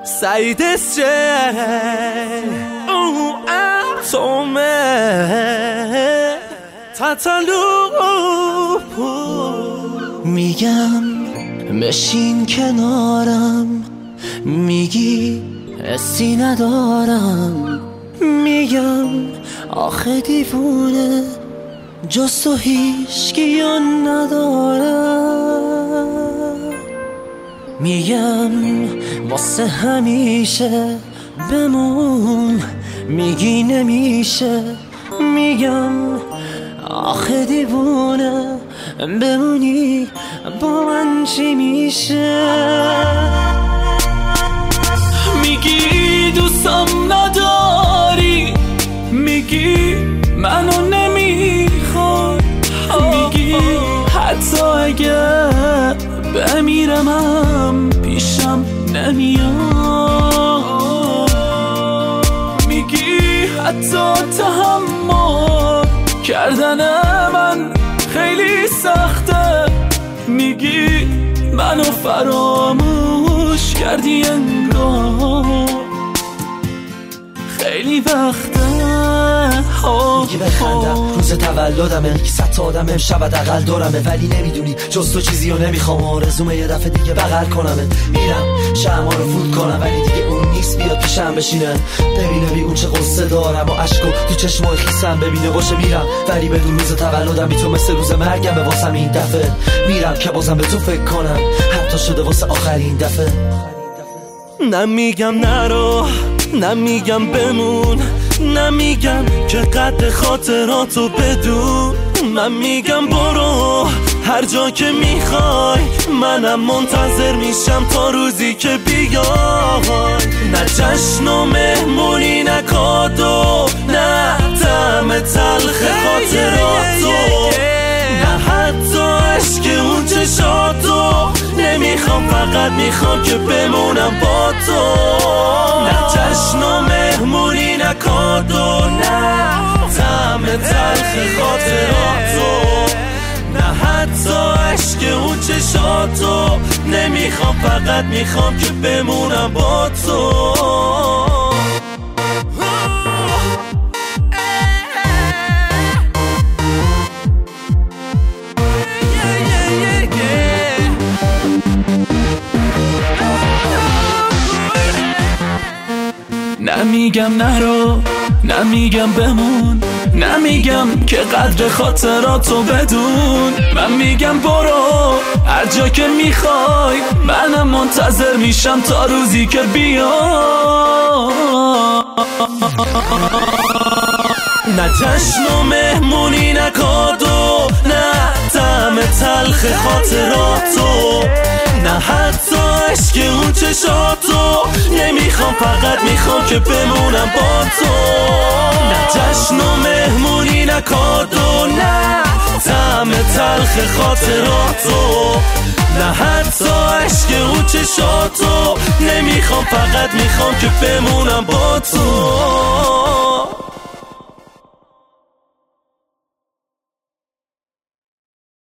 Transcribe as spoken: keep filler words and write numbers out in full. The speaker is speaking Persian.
سعید او اتمه تتلو میگم بشین کنارم، میگی حسی ندارم، میگم آخه دیوونه جز تو هیچکی ندارم، میگم واسه همیشه بمون، میگی نمیشه، میگم آخه دیوونه بمونی با من چی میشه، میگی دوستم نداری، میگی منو نمیخوای، میگی حتی اگه بمیرمم پیشم نمیاد، میگی حتی تحمل کردن من خیلی سخته، میگی منو فراموش کردی انگار خیلی وقته. میگی بخندم روز تولدمه که صد تا آدم امشب حداقل دارمه، ولی نمیدونی جز تو چیزی رو نمیخوام، آرزومه یه دفعه دیگه بغل کنمه، میرم شمع رو فوت کنم ولی دیگه اون نیست بیاد پیشم بشینه، ببینه بی اون چه قصه دارم و عشقو تو چشمای خیسم ببینه باشه، میرم ولی بدون روز تولدم بی تو مثل روز مرگم، واسم این دفعه میرم که بازم به تو فکر کنم حتی شده واسه آخرین دفعه. نمیگم نرو، نمیگم بمون، نمیگم که قد خاطراتو بدون، من میگم برو هر جا که میخوای، منم منتظر میشم تا روزی که بیای، نه جشن و مهمونی نه کادو، نه طعم تلخ خاطراتو، نه حتی عشق اون چشاتو، نمیخوام فقط میخوام که بمونم با تو، نه جشن و مهمونی نه کادو، نه طعم تلخ خاطراتو، نه حتی عشق اون چشاتو، نمیخوام فقط میخوام که بمونم با تو. نمیگم نرو، نمیگم بمون، نمیگم که قدر خاطراتو بدون، من میگم برو هر جا که میخوای، منم منتظر میشم تا روزی که بیای، نه جشن و مهمونی نه کادو، نه طعم تلخ خاطراتو، نه حتی عشق اون چشاتو، نمیخوام فقط میخوام که بمونم با تو، نه جشن و مهمونی نه کادو، نه طعم تلخ خاطراتو، نه حتی عشق اون چشاتو، نمیخوام فقط میخوام که بمونم با تو.